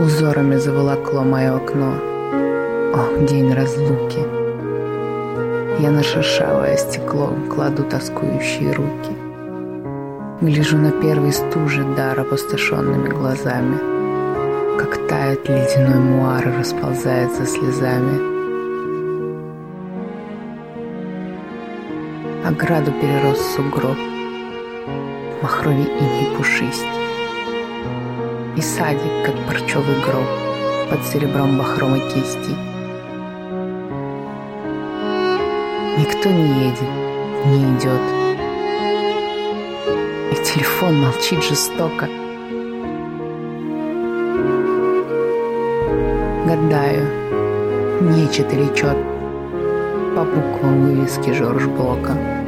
Узорами заволокло мое окно. О, день разлуки. Я на шершавое стекло кладу тоскующие руки. Гляжу на первый стужи дар опустошенными глазами, как тает ледяной муар и расползается слезами. Ограду перерос сугроб, махровей иней пушисть, и садик, как парчевый гроб, под серебром бахрома кисти. Никто не едет, не идет, и телефон молчит жестоко. Гадаю, нечет или чет по буквам вывески Жорж Блока.